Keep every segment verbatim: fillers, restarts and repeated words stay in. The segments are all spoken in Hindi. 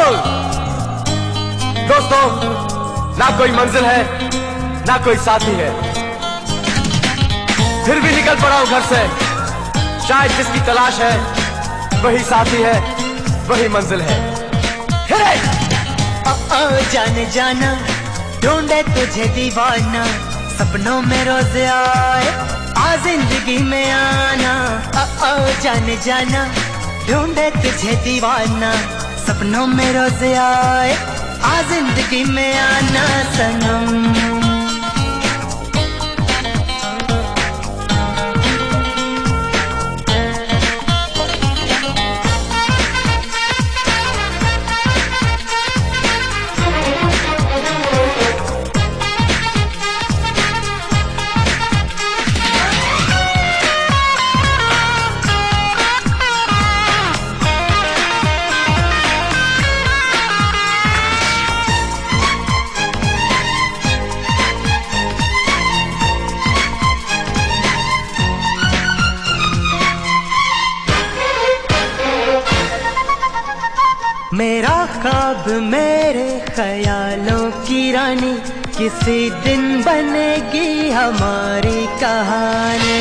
दोस्तों, ना कोई मंजिल है ना कोई साथी है, फिर भी निकल पड़ा हूं घर से। शायद जिसकी तलाश है वही साथी है, वही मंजिल है। ओ ओ जाने जाना ढूंढे तुझे दीवाना, सपनों में रोज आए आ जिंदगी में आना। ओ ओ जाने जाना ढूंढे तुझे दीवाना, सपनों में रोज आए आ जिंदगी में आना सनम। मेरा ख्वाब मेरे ख्यालों की रानी, किसी दिन बनेगी हमारी कहानी।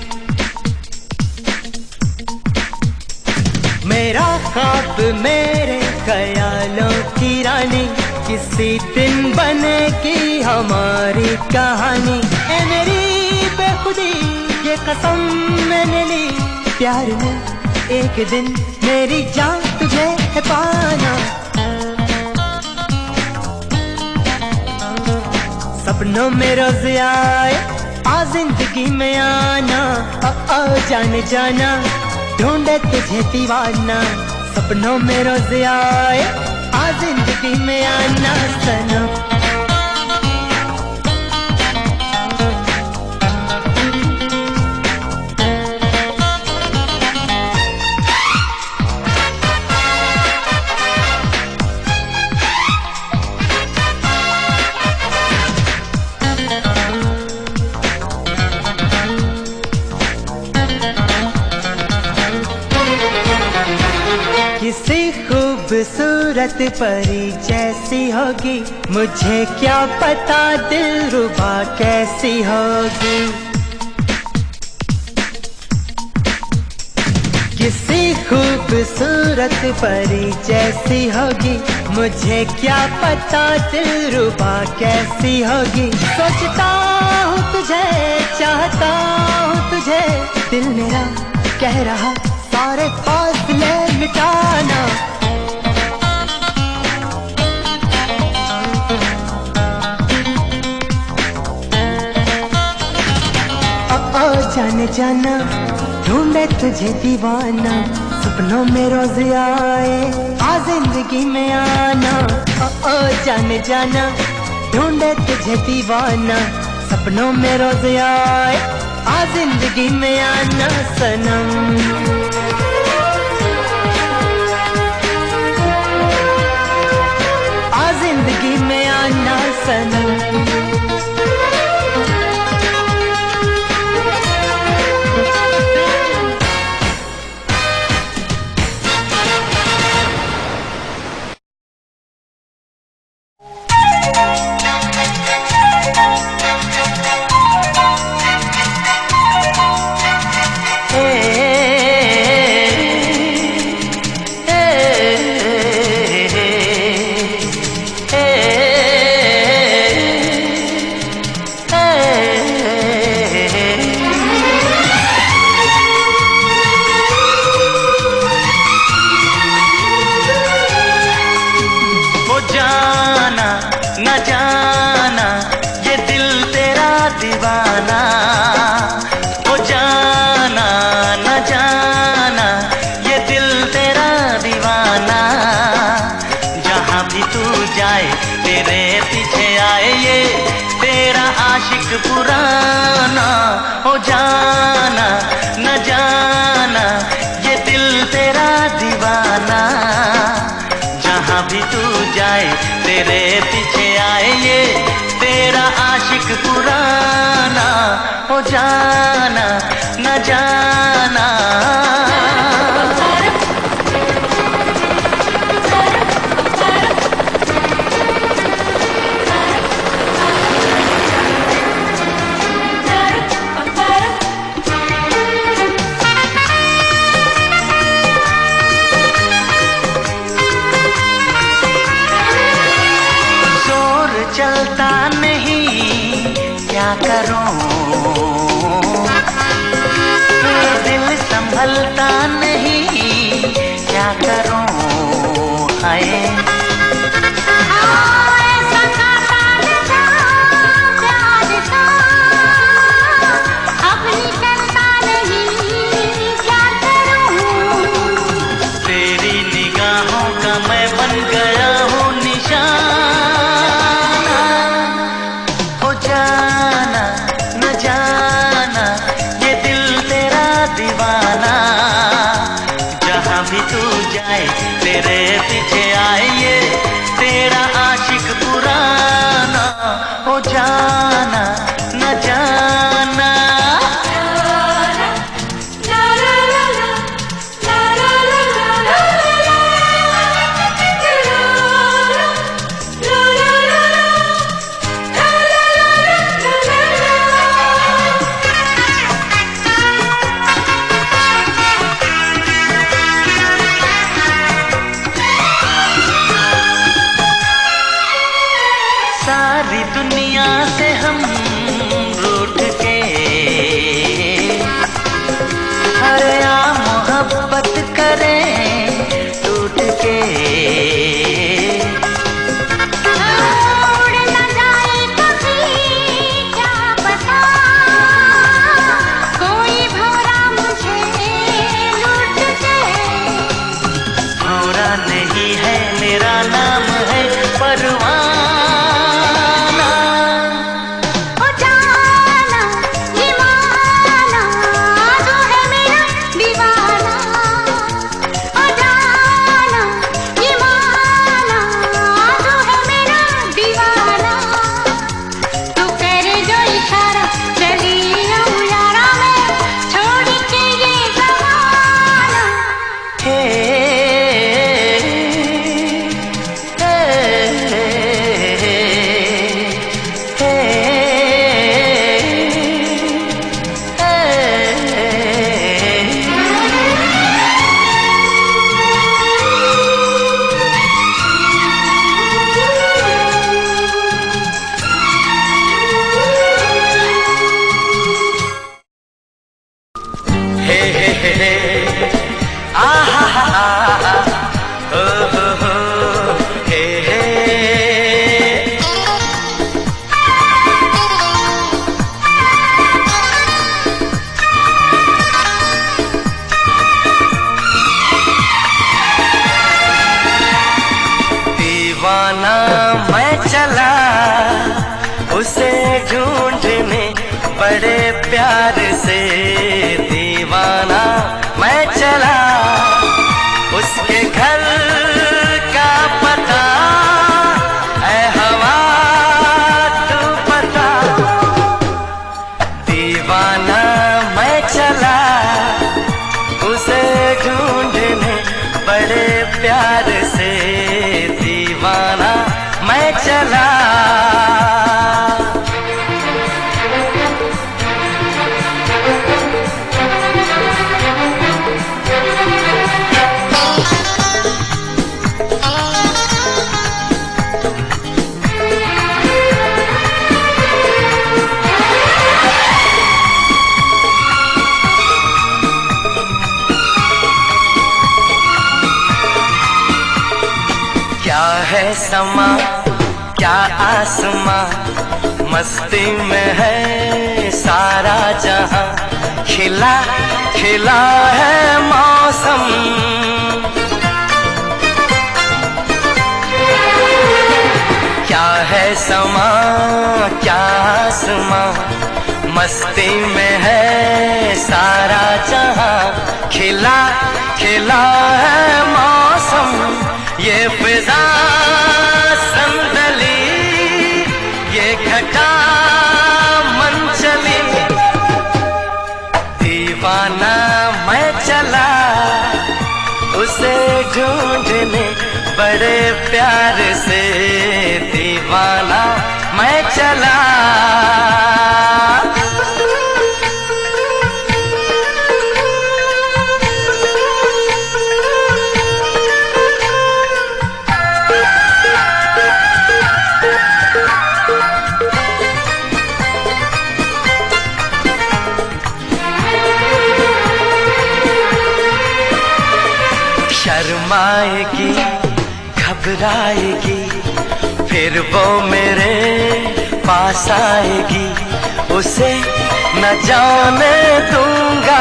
मेरा ख्वाब मेरे ख्यालों की रानी, किसी दिन बनेगी हमारी कहानी। ए मेरी बेखुदी ये कसम मैंने ली, प्यार में एक दिन मेरी जान तुझे है पाना। सपनों में रोज आए आ जिंदगी में आना। ओ ओ जाने जाना ढूंढे तुझे दीवाना, सपनों में रोज आए आ जिंदगी में आना सनम। किसी खूबसूरत परी जैसी होगी, मुझे क्या पता दिलरुबा कैसी होगी। किसी खूबसूरत परी जैसी होगी, मुझे क्या पता दिलरुबा कैसी होगी। सोचता हूँ तुझे, चाहता हूँ तुझे, दिल मेरा कह रहा सारे फासले मिटाना। ओ ओ जाने जाना ढूंढे तुझे दीवाना, सपनों में रोज आए आ जिंदगी में आना। ओ ओ जाने जाना ढूंढे तुझे दीवाना, सपनों में रोज आए आ जिंदगी में आना सनम। जिंदगी में आना सनम। न जाना ये दिल तेरा दीवाना, ओ जाना न जाना ये दिल तेरा दीवाना। जहाँ भी तू जाए तेरे पीछे आए ये तेरा आशिक पुराना। ओ जाना न जाना ये दिल तेरा दीवाना। जहाँ भी तू जाए तेरे पीछे आए ये तेरा आशिक पुराना। ओ जाना न जाना। करूं, दिल संभलता नहीं, क्या करूं हाय। तेरे पीछे आए तेरा आशिक पुराना, हो जाना न जाना। सारी दुनिया से हम रूठ के, अरे आ मोहब्बत करें टूट के। उड़ न जाए कभी क्या पता, कोई भौरा मुझे लूट के। भौरा नहीं है मेरा नाम है परवाना, चला उसे ढूंढने बड़े प्यार से। दीवाना मैं चला उसके घर का पता, ऐ हवा तू पता। दीवाना मैं चला उसे ढूंढने बड़े प्यार से। दीवाना मैं चला क्या है समा क्या आसमां, मस्ती में है सारा जहां। खिला खिला है मौसम, क्या है समा क्या आसमां, मस्ती में है सारा जहां। खिला खिला है मौसम, ये फिजा संदली, ये घटा मन चली। दीवाना मैं चला उसे ढूंढने बड़े प्यार से। दीवाना मैं चला घबराएगी, फिर वो मेरे पास आएगी, उसे न जाने दूंगा।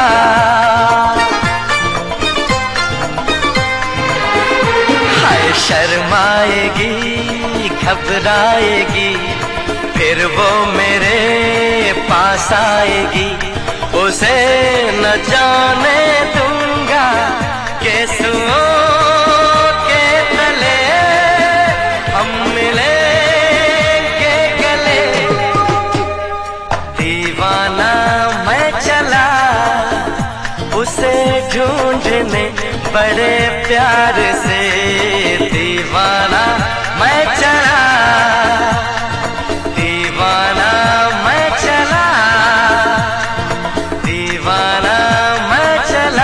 हाय शर्माएगी, घबराएगी, फिर वो मेरे पास आएगी, उसे न जाने दूंगा। केसुओं के तले हम मिलेंगे गले, दीवाना मैं चला उसे ढूंढने बड़े प्यार से, दीवाना मैं चला, दीवाना मैं चला, दीवाना मैं चला।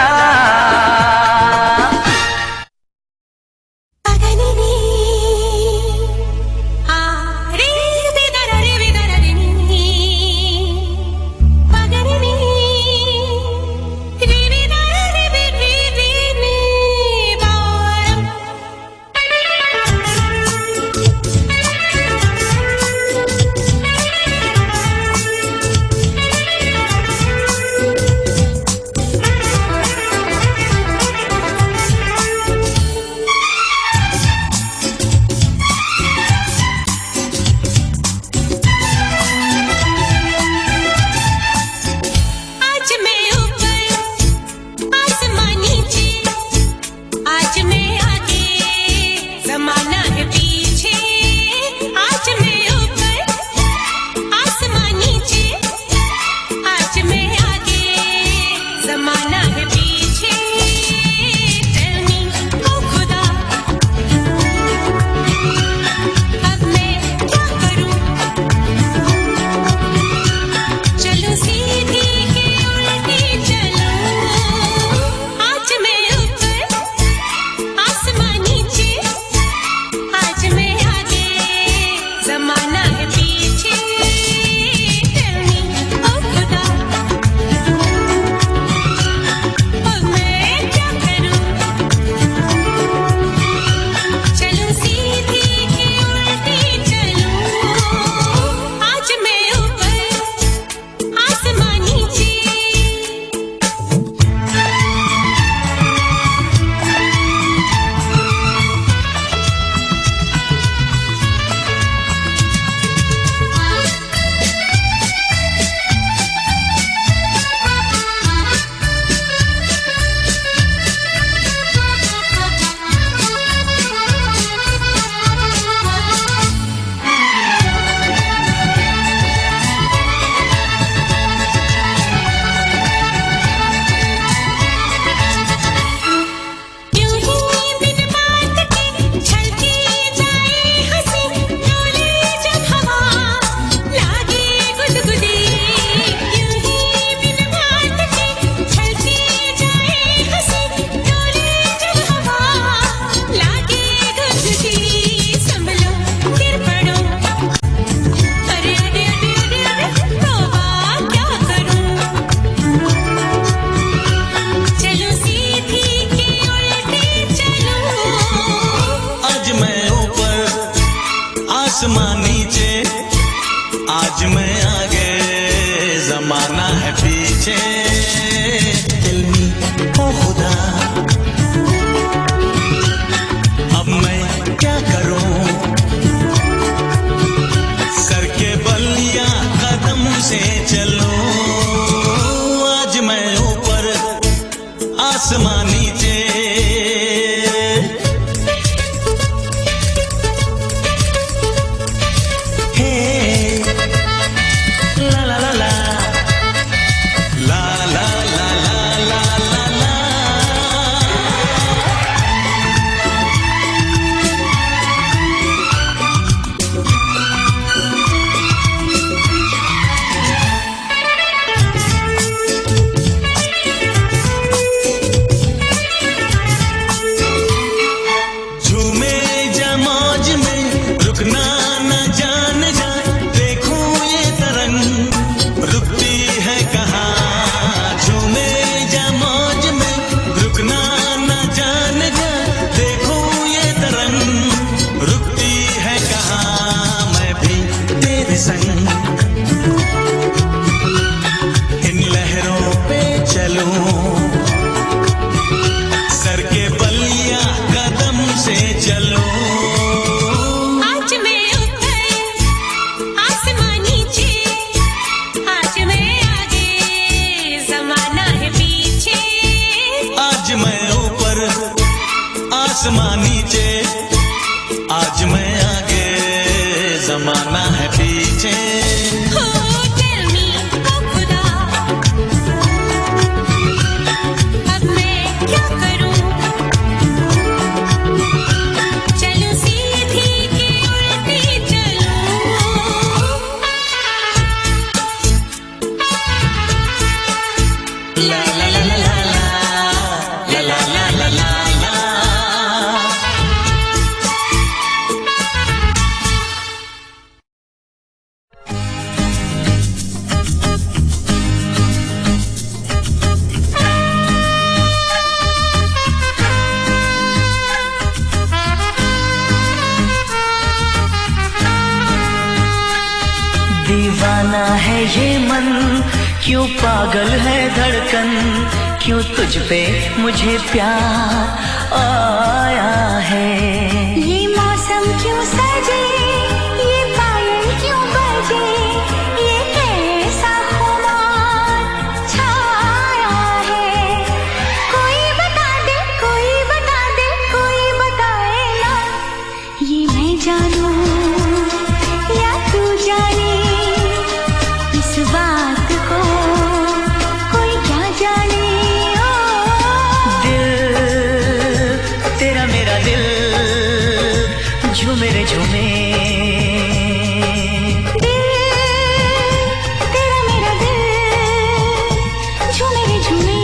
आसमां नीचे, आज मैं आगे, जमाना है पीछे। इल्मी ओ खुदा, अब मैं क्या करूं, सर के बल या कदम से चलूं। आज मैं ऊपर, आसमां नीचे, la नीचे, आज मैं आगे जमाना है पीछे। दीवाना है ये मन, क्यों पागल है धड़कन, क्यों तुझ पे मुझे प्यार आया है। ये मौसम क्यों सजे, ये पायल क्यों बजे, ये कैसा खुमार छाया है। कोई बता दे, कोई बता दे, कोई बताए ना, ये मैं जानूं या तू जाने, इस बात को कोई क्या जाने। ओ दिल तेरा मेरा दिल झूमे रे झूमे, दिल तेरा मेरा दिल झूमे रे झूमे।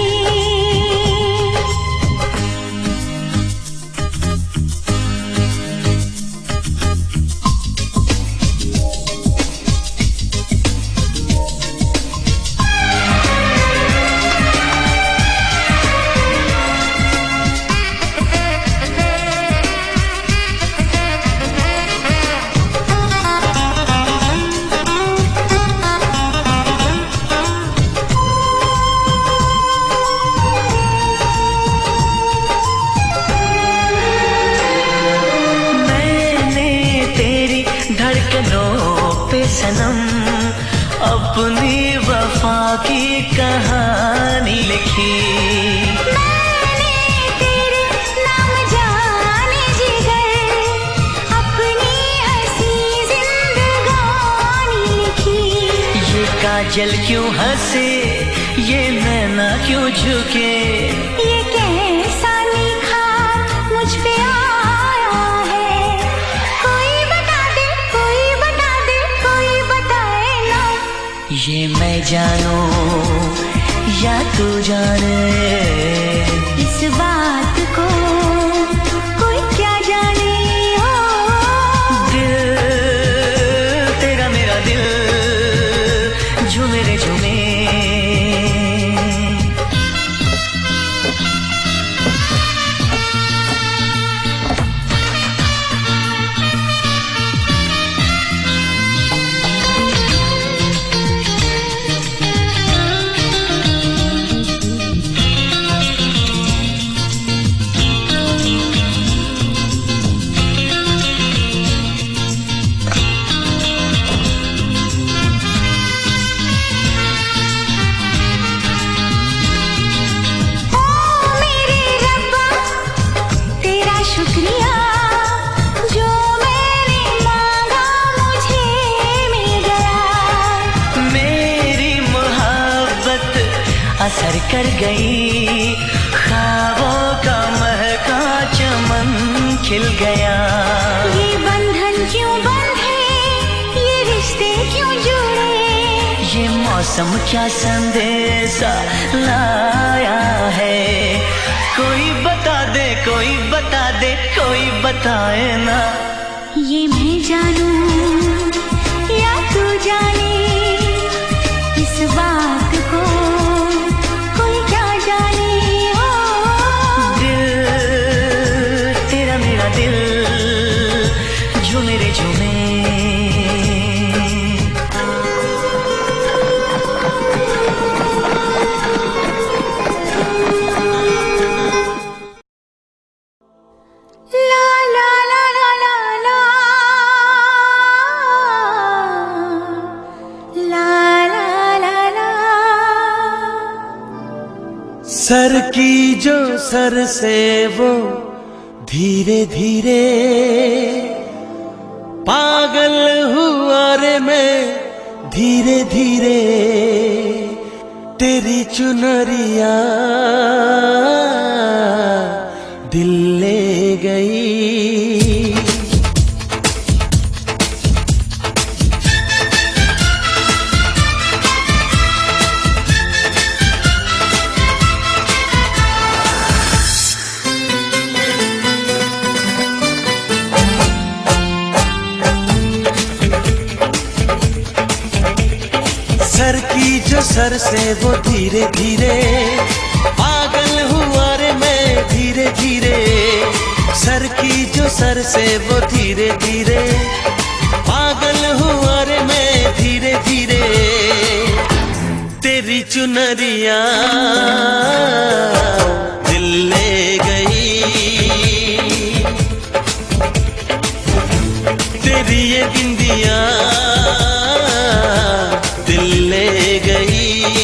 सनम अपनी वफा की कहानी लिखी, मैंने तेरे नाम जाने जिगर, अपनी हंसी जिंदगानी लिखी। ये काजल क्यों हंसे, ये नैना क्यों झुके, ये कैसा निखार मुझ पे आया है। कोई बता दे, कोई बता दे, कोई बताए ना, ये मैं जानूं या तू जाने, इस बात को कोई क्या जाने। ओ दिल तेरा मेरा दिल झूमे रे झूमे। असर कर गई, ख्वाबों का महका चमन खिल गया। ये बंधन क्यों बंधे, ये रिश्ते क्यों जुड़े, ये मौसम क्या संदेशा लाया है। कोई बता दे, कोई बता दे, कोई बताए ना, ये मैं जानूं या तू जाने, इस बात को कोई क्या जाने। ओ दिल तेरा मेरा दिल झूमे रे झूमे। सर की जो सर से वो धीरे धीरे पागल हुआ रे मैं, धीरे धीरे तेरी चुनरिया दिल ले गई। सर की जो सर से वो धीरे धीरे पागल हुआ रे मैं, धीरे धीरे सर की जो सर से वो धीरे धीरे पागल हुआ रे मैं, धीरे धीरे तेरी चुनरिया दिल ले गई। तेरी ये बिंदिया दिल ले गई।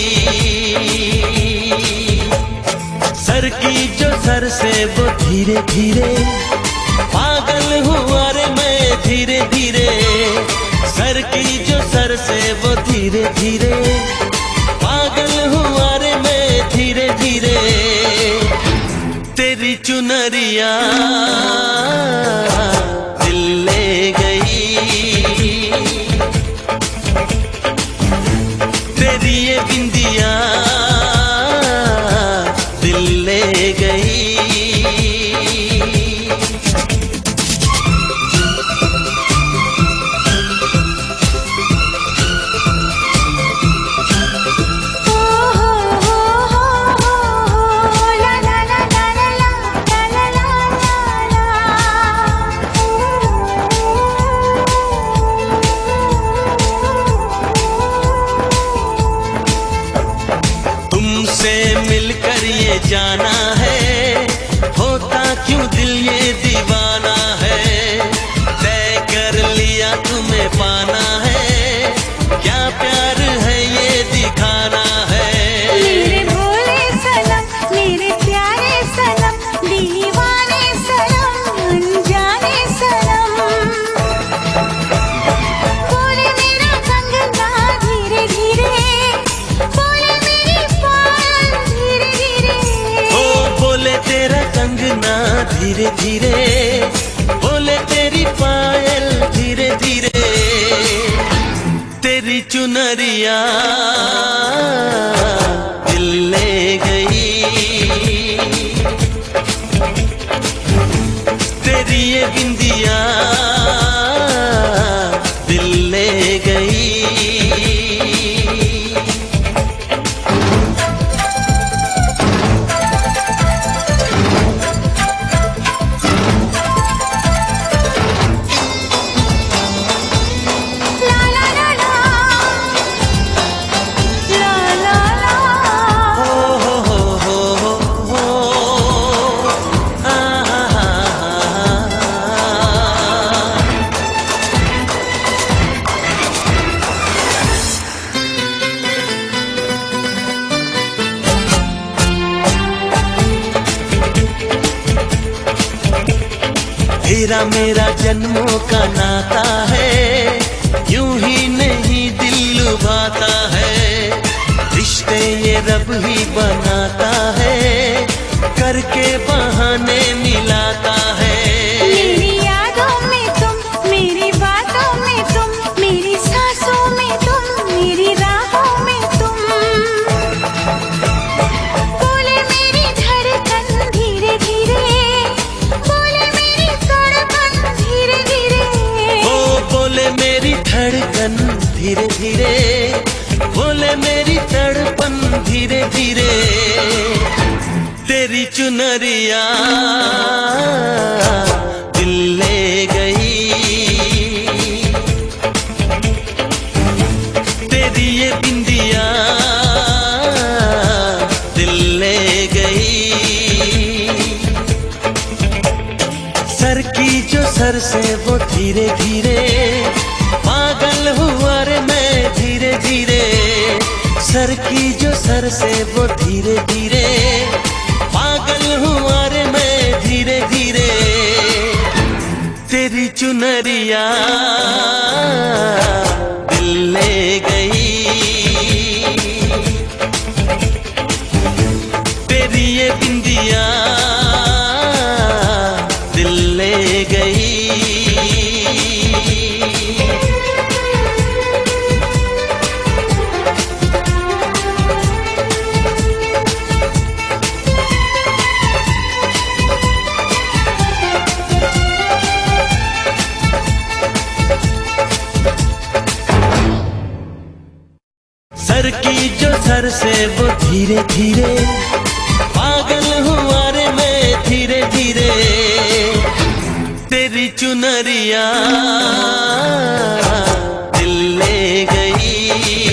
सर की जो सर से वो धीरे धीरे पागल हुआ रे मैं, धीरे धीरे सर की जो सर से वो धीरे धीरे पागल हुआ रे मैं, धीरे धीरे तेरी चुनरिया दिल ले गई। तेरी ये बिंदिया दिल ले गई। मिलकर ये जाना है, होता क्यों दिल ये दीवाना है। तय कर लिया तुम्हें पाना है, क्या प्यार है ये दिखाना है। मेरे भोले सनम, मेरे प्यारे सनम, दीवाने सनम, अनजाने सनम। बोले मेरा कंगना धीरे धीरे, बोले मेरी पायल धीरे धीरे। ओ बोले तेरा कंगना धीरे धीरे, बोले तेरी पायल धीरे धीरे तेरी चुनरिया दिल ले गई। तेरी ये बिंदिया दिल ले गई। तेरा मेरा जन्मों का नाता है, यूं ही नहीं दिल लुभाता है। रिश्ते ये रब ही बनाता है, करके बहाने मिलाता है। मेरी यादों में तुम, मेरी बातों में तुम, मेरी सांसों में तुम, मेरी राहों में तुम। बोले मेरी धड़कन धीरे धीरे, बोले मेरी तड़पन धीरे धीरे। ओ बोले मेरी धड़कन धीरे धीरे, बोले मेरी तड़पन धीरे धीरे तेरी चुनरिया दिल ले गई। तेरी ये बिंदिया दिल ले गई। सर की जो सर से वो धीरे धीरे पागल हुआ रे मैं, धीरे धीरे सर की जो सर से वो धीरे धीरे पागल हुआ रे मैं, धीरे धीरे तेरी चुनरिया दिल ले गई, तेरी ये बिंदिया दिल ले गई। सर की जो सर से वो धीरे धीरे, पागल हुआ रे मैं धीरे धीरे, तेरी चुनरिया दिल ले गई,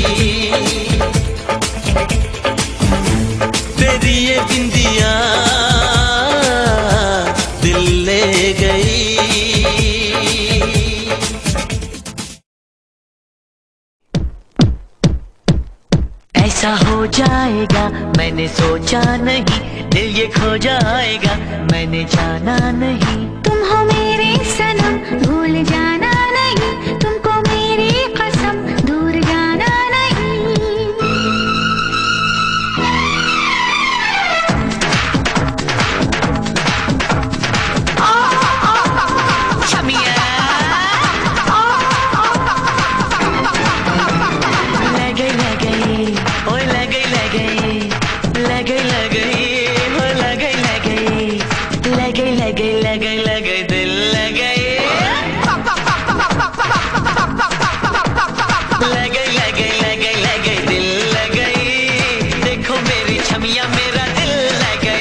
तेरी ये बिंदिया दिल ले गई। ऐसा हो जाएगा मैंने सोचा नहीं, दिल ये खो जाएगा मैंने जाना नहीं। तुम हो मेरे सनम भूल जाना नहीं, तुमको मेरी कसम दूर जाना नहीं। छमिया लगे लगे ओए लगे लगे लगे लगे हो लगे लगे लगे लगे लगे लगे दिल लगे लगे लगे लगे लगे दिल लगे। देखो मेरी छमिया मेरा दिल लगे,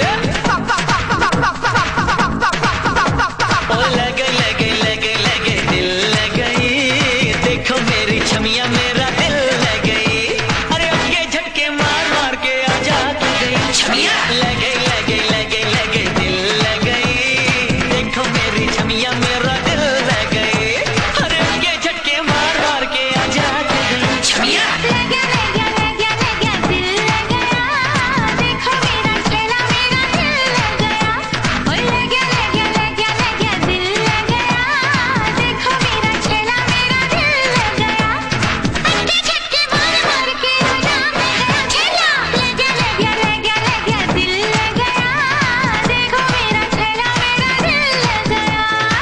ओ लगे लगे लगे लगे दिल लगे। देखो मेरी छमिया मेरा दिल लगे। अरे ये झटके मार मार के आजा तू गई छमिया, लगे लगे लगे लगे दिल लगे। देखो मेरी छमिया मेरा दिल लगे। अरे ये झटके मार मार के आजा तू गई छमिया, लगे लगे लगे लगे दिल लग गया। देखो मेरा चेला मेरा दिल लग गया। ओए लगे लगे लगे लगे दिल लग गया। देखो मेरा चेला मेरा दिल लग गया। अंधे झटके मार मार के आजा मैं गया चेला, लगे लगे लगे लगे दिल लग गया। देखो मेरा चेला मेरा दिल लग गया।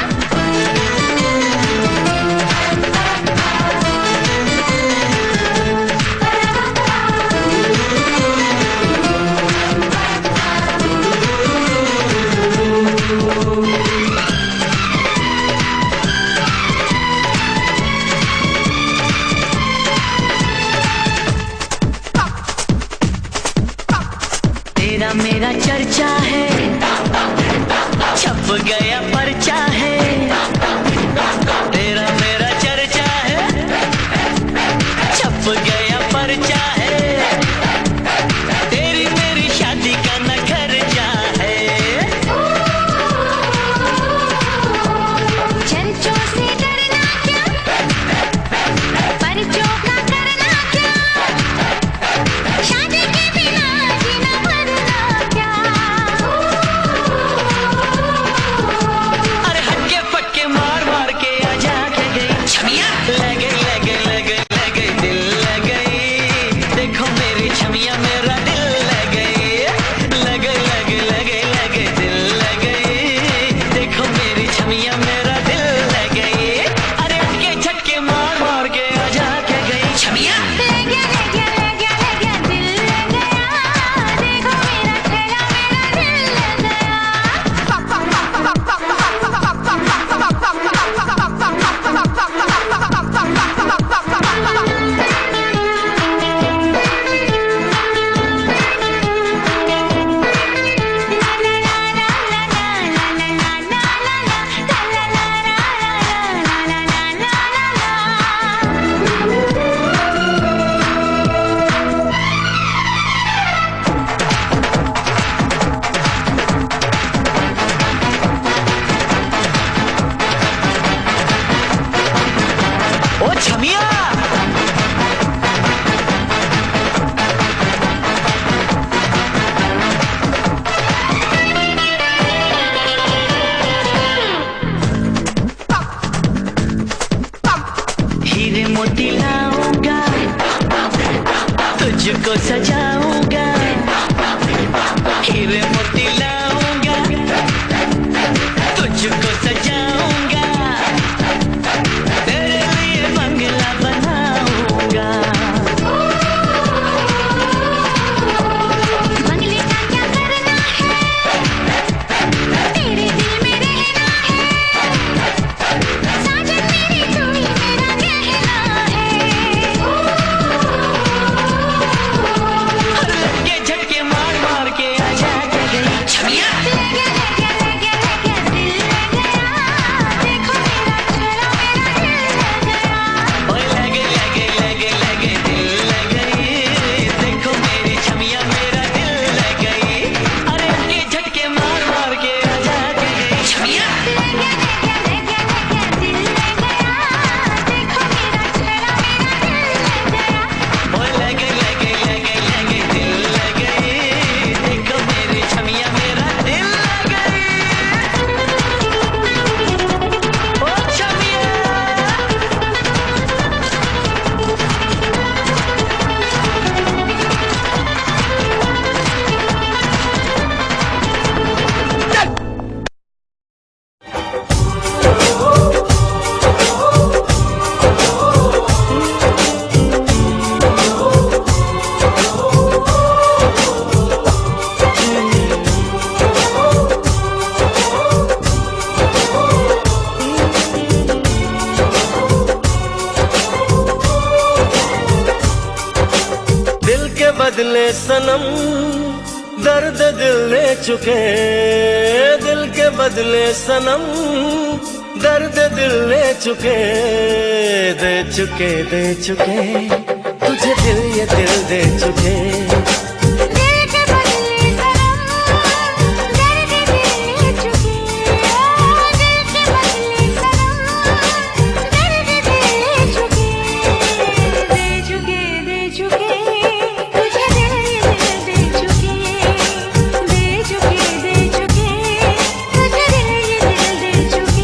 तेरा मेरा चर्चा है, छप गया पर्चा है। तेरा मेरा चर्चा है, छप गया पर्चा है। तेरी मेरी शादी का न खर्चा है। चर्चों से डरना क्या, पर्चों का करना क्या, शादी के बिना जीना मरना क्या। अरे हटके फटके मार मार के आजा के गई छमिया, लगे लगे लगे लगे दिल लगे। देखो मेरी छमिया मेरा दिल लगे, लगे लगे लगे लगे दिल लगे। देखो मेरी छमिया मेरा दिल लगे। अरे हटके झटके मार मार के आजा के गई छमिया, लगे लगे लगे लगे दिल लग गया। देखो मेरा चेला मेरा दिल लग ओ छमिया। तुझको सजाऊंगा, हीरे मोती लाऊंगा, तुझको सजाऊंगा, तेरे लिए बंगला बनाऊंगा। बंगले का क्या करना है, तेरे दिल में रहना है, साजन मेरे तू ही मेरा कहना है। हर लगे झटके मार मार के आजा के गई छमिया। ले गया ले गया ले गया ले गया दिल ले गया, देखो मेरा छेड़ा मेरा दिल ले गया। ओए लगे लगे लगे लगे दिल ले गई, देखो मेरी छमिया मेरा दिल ले गई। अरे लगे झटके मार मार के आजा के गई छमिया। ले गया ले गया ले गया ले गया दिल ले गया, देखो मेरा छेड़ा मेरा दिल ले गया। ओए लगे लगे लगे लगे दिल ले गई, देखो मेरी छमिया मेरा दिल ले गई। ओ छमिया दिल के बदले सनम दर्द दिल ले चुके, दिल के बदले सनम दर्द दिल ले चुके, दे चुके दे चुके तुझे दिल ये दिल दे चुके। दिल के बदले सनम दर्द दिल ले चुके, दिल के बदले सनम दर्द दिल ले चुके, दे चुके दे चुके तुझे दिल ये दिल दे चुके, दे चुके दे चुके तुझे दिल ये दिल दे चुके।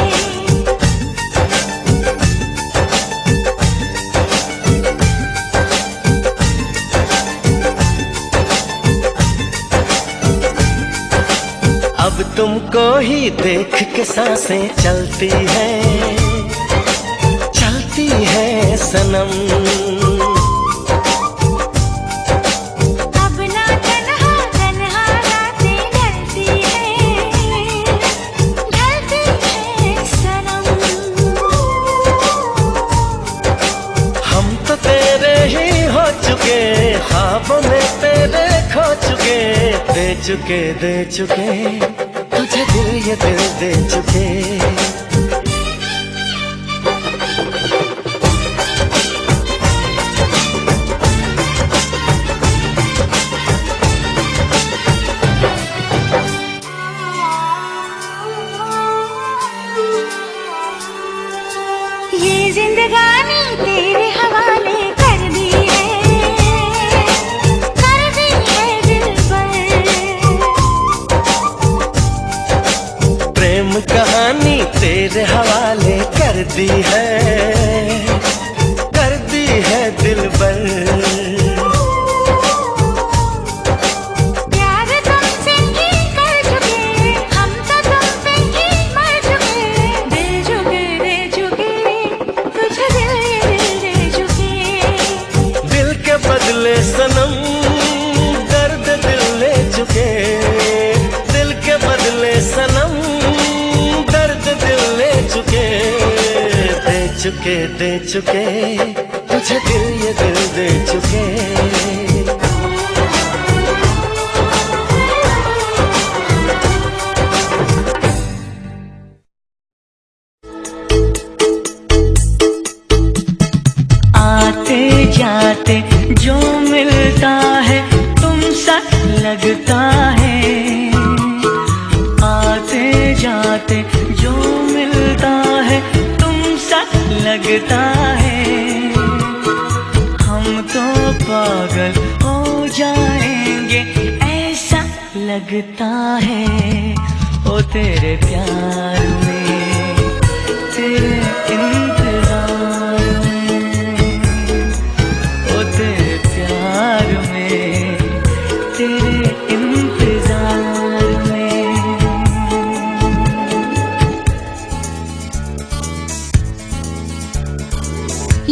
अब तुमको ही देख के सांसें चलती है, चलती है सनम। अब ना तन्हा तन्हा रातें ढलती है, ढलती है सनम। हम तो तेरे ही हो चुके, ख्वाबों में तेरे खो चुके, दे चुके दे चुके तुझे दिल ये दिल दे चुके। ये जिंदगानी तेरे हवाले कर दी है, कर दी है दिलबर। प्रेम कहानी तेरे हवाले कर दी है, कर दी है दिल पर। प्यार तुमसे ही कर चुके, हम तो तुम पे ही मर चुके, दे चुके दे चुके तुझे दिल ये दिल दे चुके। दिल के बदले सनम दर्द दिल ले चुके, दिल के बदले सनम दर्द दिल ले चुके, दे चुके दे चुके तुझे दिल ये दिल दे चुके। आते जाते जो मिलता है तुम सा लगता है, आते जाते जो मिलता है तुम सा लगता है। हम तो पागल हो जाएंगे ऐसा लगता है, ओ तेरे प्यार में तेरे इंतजार में, ओ तेरे प्यार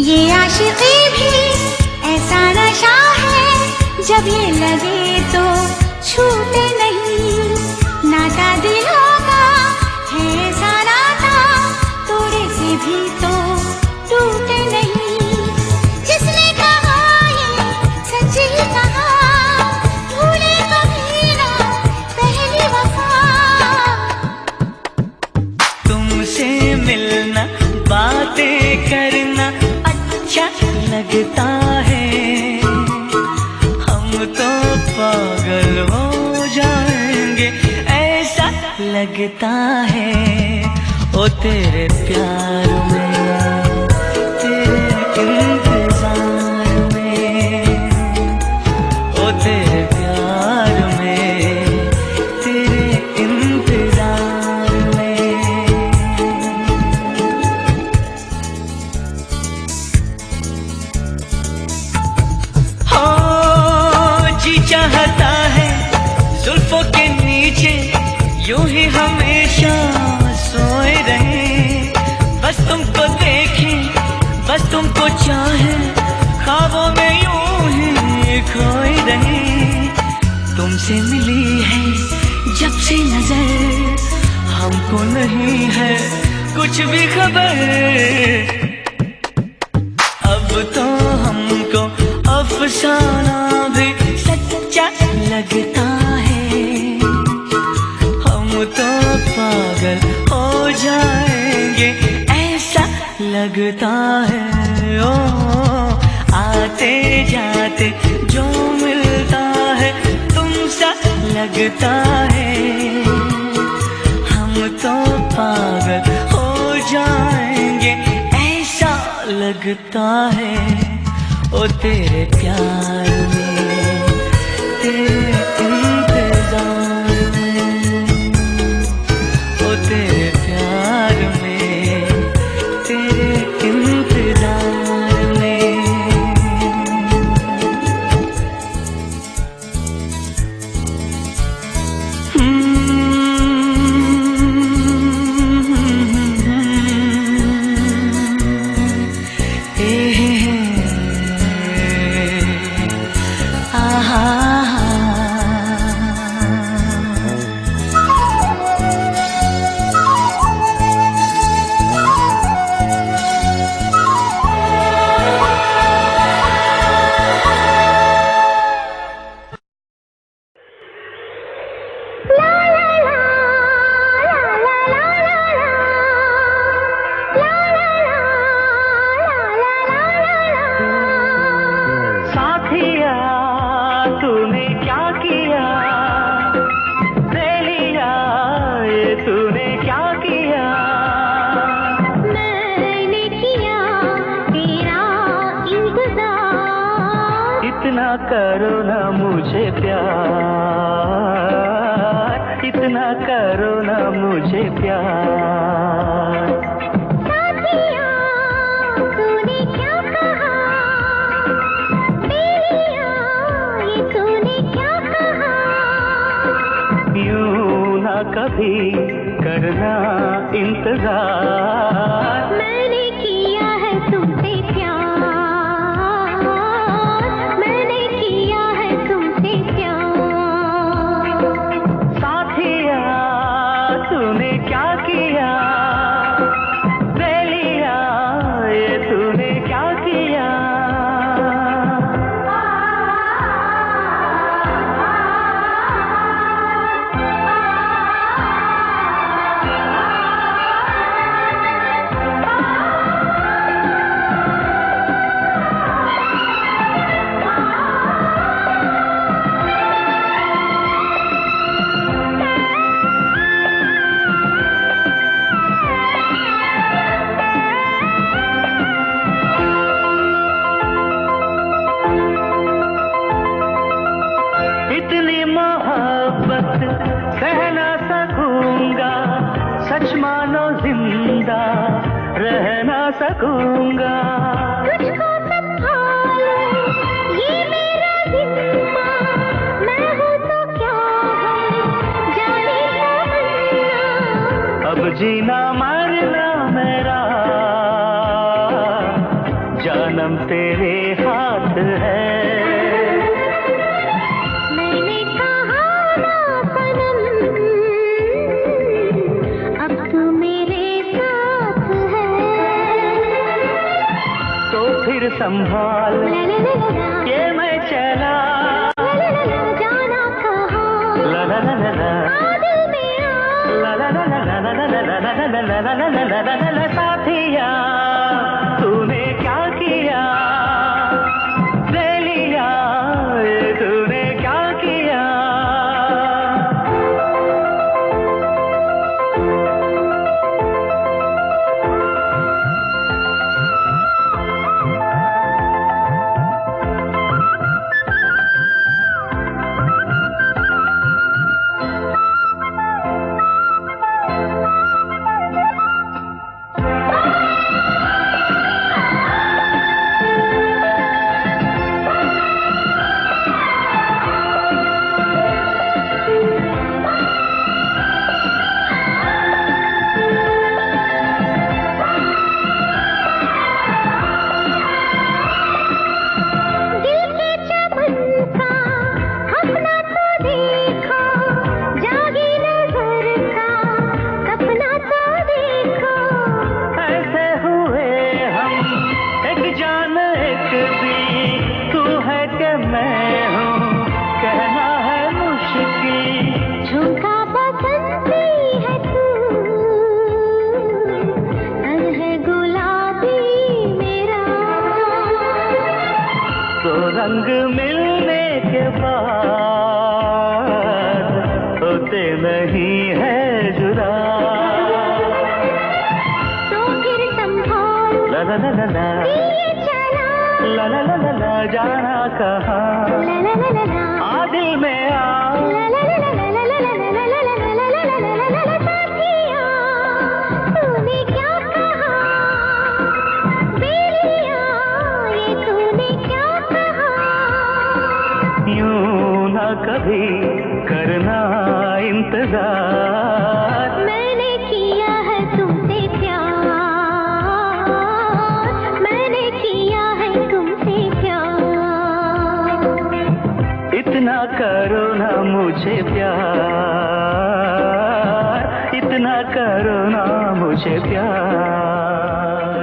ये आशिकी भी ऐसा नशा है, जब ये लगे तो छूटे नहीं। नाता दिलों का है ऐसा नाता, तोड़े से भी तो टूटे नहीं। जिसने कहा ये सच ही कहा, भूले कभी ना पहली वफा। तुमसे मिलना, बातें करना अच्छा लगता है। हम तो पागल हो जाएंगे ऐसा लगता है। ओ तेरे प्यार में, तेरे इंतजार में, ओ तेरे प्यार में, तेरे इंतजार में। हो जी चाहता है जुल्फों के नीचे यूं ही हमेशा सोए रहे। बस तुमको देखें, बस तुमको चाहे, ख्वाबों में यूं ही खोए रहे। तुमसे मिली है जब से नजर, हमको नहीं है कुछ भी खबर। अब तो हमको अफसाना भी सच्चा लगता है। हम तो पागल हो जाएंगे ऐसा लगता है। ओ आते जाते जो मिलता है तुमसा लगता है। हम तो पागल हो जाएंगे ऐसा लगता है। ओ तेरे प्यार में, तेरे इंतजार में, ओ तेरे प्यार में, तेरे इंतजार में। ए साथिया तूने क्या किया, ले लिया ये तूने क्या किया। मैंने किया तेरा इंतजार, इतना करो ना मुझे प्यार, इतना करो ना मुझे प्यार। साथिया तूने क्या कहा, ले लिया ये तूने क्या कहा। यूं ना कभी करना इंतजार, मैंने किया है तुमसे प्यार, मैंने किया है तुमसे प्यार। साथिया तूने क्या किया, ले लिया ये तूने क्या किया। इतनी मोहब्बत सह ना सकूंगा, सच मानो जिंदा रह ना सकूंगा। तुझको संभालो ये मेरा जिम्मा, मैं हूँ तो क्या है जाने तमन्ना। अब जीना मरना मेरा जाने संभाल ये मैं चला जाना कहाँ ला ला ला ला ला दिल में ला ला ला ला ला ला ला ला ला ला ला ला ला ला ला ला साथिया तूने क्या किया ले लिया ये तूने क्या किया रंग मिलने के बाद होते नहीं है जुदा तो फिर संभाल ला ला ला ला ला ये चला ला ला ला ला ला जाना कहाँ ला ला ला ला ला आ दिल में आ ला ला ला ला ला ला ला ला ला ला ला ला ला ला ला ला ला साथिया तूने क्या कहा बेलिया ये तूने क्या कहा यूं ना कभी करना इंतजार मैंने किया है तुमसे प्यार मैंने किया है तुमसे प्यार इतना करो ना मुझे प्यार इतना करो ना मुझे प्यार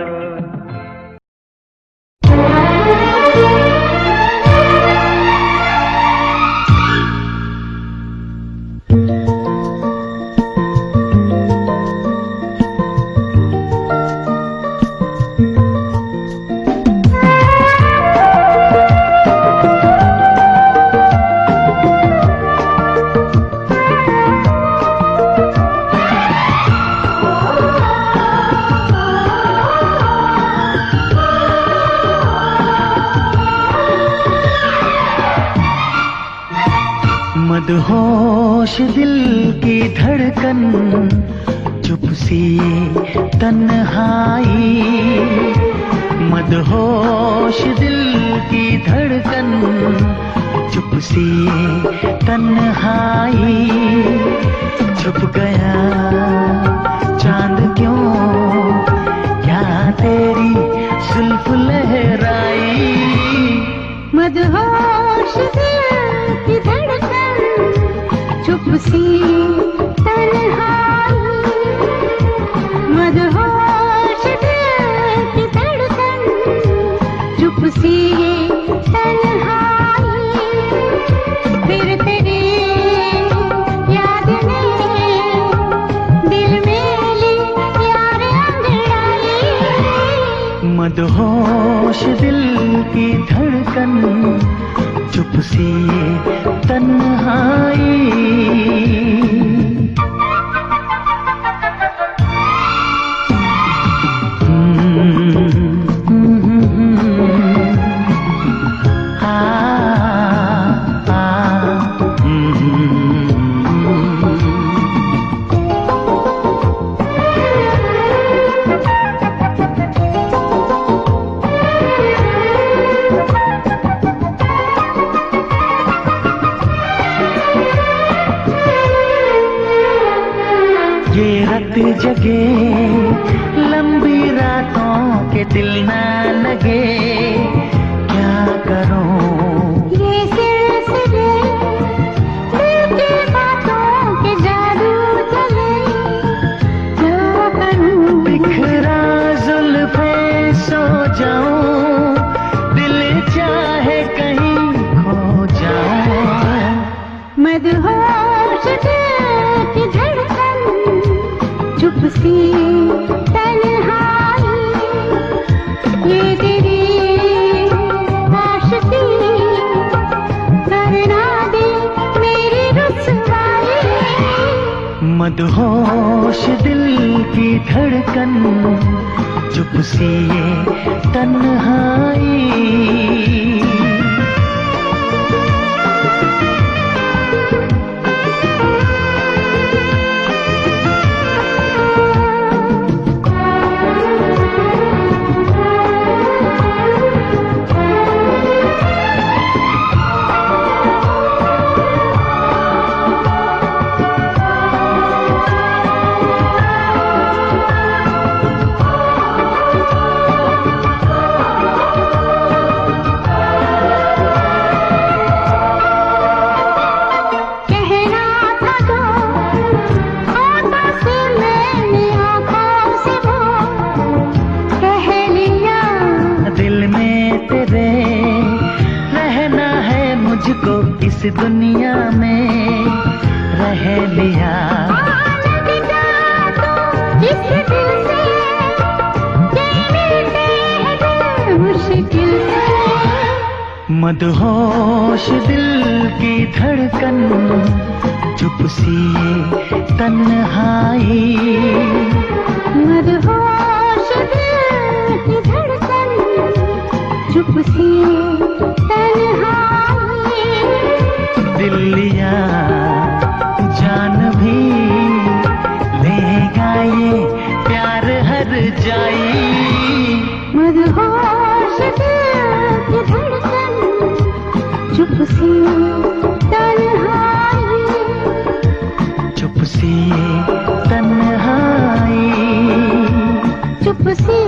मदहोश दिल की धड़कन चुप सी तन्हाई मदहोश दिल की धड़कन चुप सी तन्हाई छुप गया चांद क्यों क्या तेरी जुल्फ लहराई मदहोश दिल की धड़कन चुप सी तन्हाई मदहोश दिल की धड़कन चुप सी तन्हाई फिर तेरी याद ने दिल में ली यार अंगड़ाई मदहोश दिल की धड़कन चुप सी तन्हाई जगे लंबी रातों के दिल ना लगे क्या करूं ये सिलसिले दिल की बातों के जादू चले क्या करूं बिखरा जुल्फे सो जाऊं मदहोश दिल की धड़कन, चुप सी ये तन्हाई। इस दुनिया में रह लिया इस दिल से मुश्किल से। मदहोश दिल की धड़कन, चुप सी ये तन्हाई। मदहोश दिल की धड़कन, चुप सी तन्हाई। दिल लिया जान भी लेगा ये प्यार हर जाई। मदहोश दिल की धड़कन, चुप सी तन्हाई। चुप सी तन्हाई, चुप सी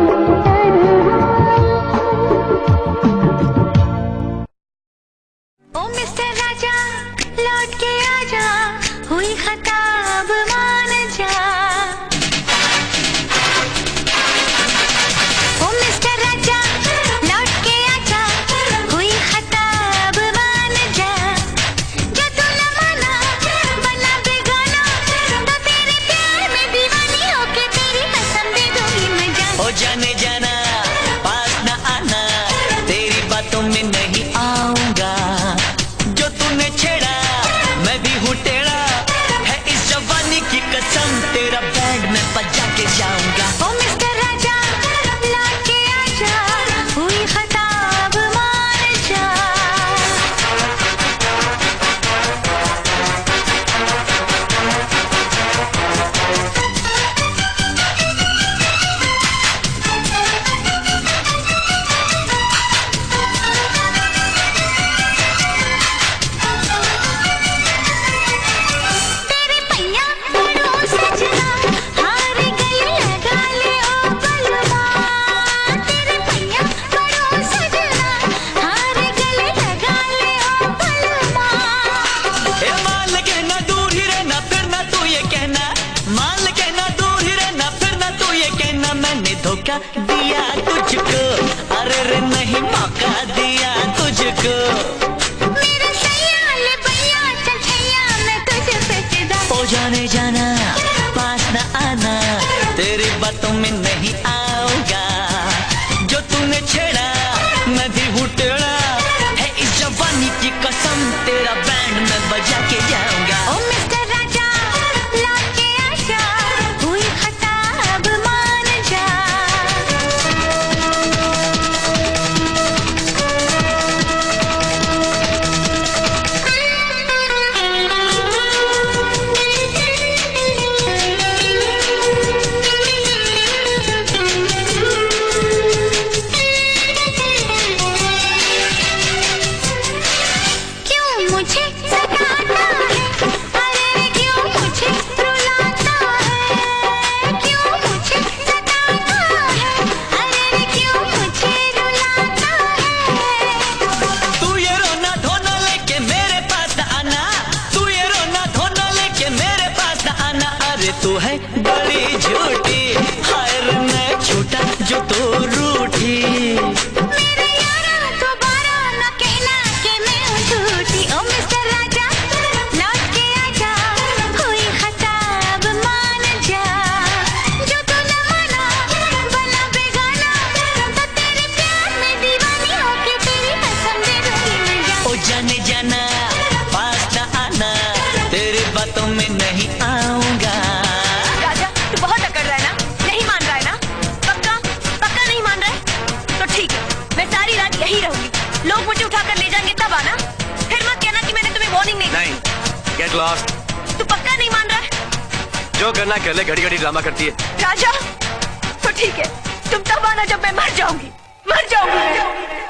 दिया तुझको, अरे रे नहीं मौका दिया तुझको। मेरा सयाल भैया चल भैया मैं तुझे पे फिदा। ओ जाने जाना पास न आना, तेरी बातों में नहीं आऊंगा। जो तूने छेड़ा मैं भी हूँ टेढ़ा, है इस जवानी की कसम तेरा बैंड में बजा के जाऊंगा। ओ मिस्टर राजा लौट के आजा, हुई खता अब मान जा। बातों में नहीं आऊंगा। राजा तू बहुत अकड़ रहा है ना, नहीं मान रहा है ना? पक्का पक्का नहीं मान रहा है? तो ठीक है, मैं सारी रात यही रहूंगी, लोग मुझे उठाकर ले जाएंगे तब आना। फिर मत कहना कि मैंने तुम्हें वार्निंग नहीं दी। नहीं, गेट लॉस्ट। तू पक्का नहीं मान रहा है? जो करना कर ले, घड़ी घड़ी ड्रामा करती है। राजा तो ठीक है, तुम तब आना जब मैं मर जाऊंगी, मर जाऊंगी मैं।